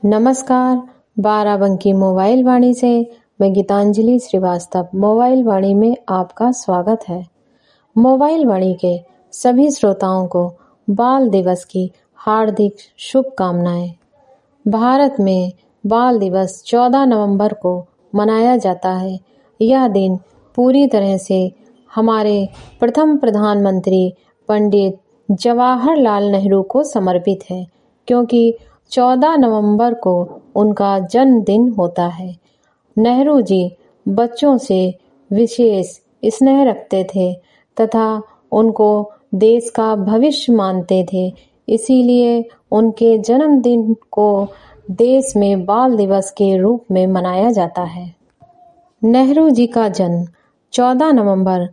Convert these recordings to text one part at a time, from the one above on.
नमस्कार, बाराबंकी मोबाइल वाणी से मैं गीतांजलि श्रीवास्तव मोबाइल वाणी में आपका स्वागत है। मोबाइल वाणी के सभी श्रोताओं को बाल दिवस की हार्दिक शुभकामनाएं। भारत में बाल दिवस 14 नवंबर को मनाया जाता है। यह दिन पूरी तरह से हमारे प्रथम प्रधानमंत्री पंडित जवाहरलाल नेहरू को समर्पित है, क्योंकि 14 नवंबर को उनका जन्मदिन होता है। नेहरू जी बच्चों से विशेष स्नेह रखते थे तथा उनको देश का भविष्य मानते थे। इसीलिए उनके जन्मदिन को देश में बाल दिवस के रूप में मनाया जाता है। नेहरू जी का जन्म 14 नवंबर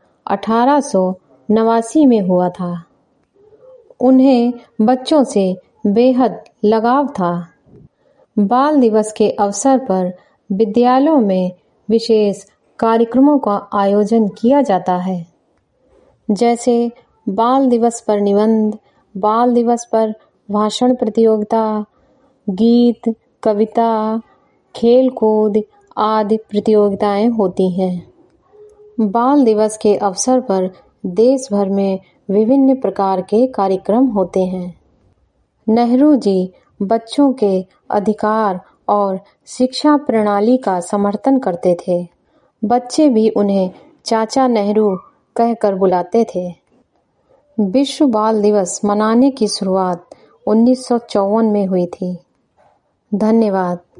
1889 में हुआ था। उन्हें बच्चों से बेहद लगाव था। बाल दिवस के अवसर पर विद्यालयों में विशेष कार्यक्रमों का आयोजन किया जाता है, जैसे बाल दिवस पर निबंध, बाल दिवस पर भाषण प्रतियोगिता, गीत, कविता, खेल कूद आदि प्रतियोगिताएं होती हैं। बाल दिवस के अवसर पर देश भर में विभिन्न प्रकार के कार्यक्रम होते हैं। नेहरू जी बच्चों के अधिकार और शिक्षा प्रणाली का समर्थन करते थे। बच्चे भी उन्हें चाचा नेहरू कहकर बुलाते थे। विश्व बाल दिवस मनाने की शुरुआत 1954 में हुई थी। धन्यवाद।